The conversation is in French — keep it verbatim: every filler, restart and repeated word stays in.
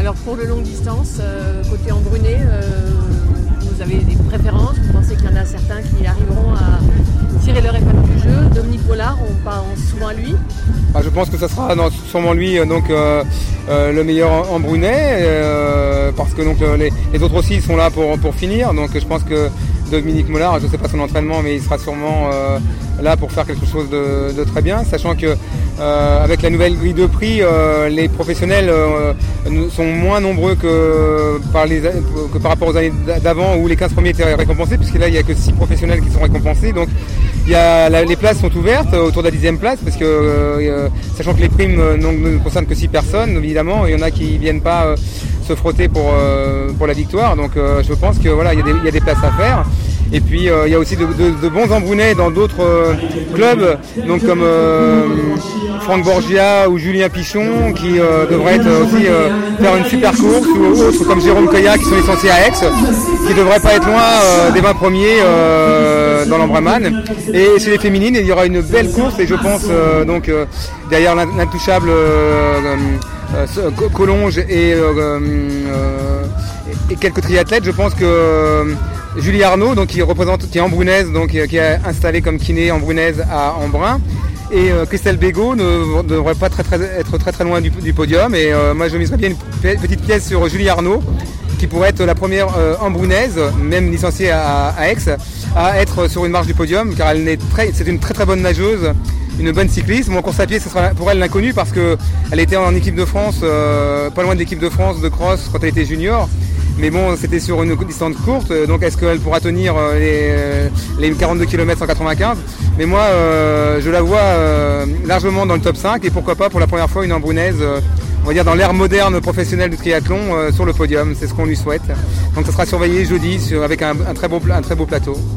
Alors pour le long distance, euh, côté Embrunet, euh, vous avez des préférences? Vous pensez qu'il y en a certains qui arriveront à tirer leur épingle du jeu? Dominique Pollard, on pense souvent à lui. Bah, je pense que ça sera non, sûrement lui donc, euh, euh, le meilleur Embrunet, euh, parce que donc, les, les autres aussi sont là pour, pour finir. Donc je pense que Dominique Pollard, je ne sais pas son entraînement, mais il sera sûrement euh, là pour faire quelque chose de, de très bien, sachant que euh, avec la nouvelle grille de prix, euh, les professionnels euh, sont moins nombreux que par, les, que par rapport aux années d'avant où les quinze premiers étaient récompensés, puisque là il n'y a que six professionnels qui sont récompensés. Donc il y a, la, les places sont ouvertes autour de la dixième place, parce que euh, sachant que les primes euh, ne concernent que six personnes, évidemment, il y en a qui ne viennent pas euh, se frotter pour, euh, pour la victoire. Donc euh, je pense que voilà, il y, a des, il y a des places à faire. Et puis euh, il y a aussi de, de, de bons Embrunets dans d'autres euh, clubs, donc comme euh, Franck Borgia ou Julien Pichon, qui euh, devraient être aussi euh, faire une super course, ou autres comme Jérôme Coya qui sont licenciés à Aix, qui ne devraient pas être loin euh, des vingt premiers euh, dans l'Embrunman. Et chez les féminines, il y aura une belle course, et je pense euh, donc euh, derrière l'intouchable euh, euh, Collonges et, euh, euh, et quelques triathlètes, je pense que euh, Julie Arnaud, donc qui représente, qui est embrunaise, donc qui est installée comme kiné embrunaise à Embrun, et euh, Christelle Bégaud ne devrait pas très, très, être très très loin du, du podium. Et euh, moi je miserais bien une petite pièce sur Julie Arnaud, qui pourrait être la première euh, embrunaise, même licenciée à, à Aix, à être sur une marche du podium, car elle est très, c'est une très très bonne nageuse, une bonne cycliste. Mon course à pied, ce sera pour elle l'inconnu, parce qu'elle était en équipe de France, euh, pas loin de l'équipe de France de cross quand elle était junior. Mais bon, c'était sur une distance courte, donc est-ce qu'elle pourra tenir les, les quarante-deux kilomètres cent quatre-vingt-quinze? Mais moi, euh, je la vois euh, largement dans le top cinq, et pourquoi pas pour la première fois une embrunaise, euh, on va dire dans l'ère moderne professionnelle du triathlon, euh, sur le podium. C'est ce qu'on lui souhaite. Donc ça sera surveillé jeudi sur, avec un, un, très beau, un très beau plateau.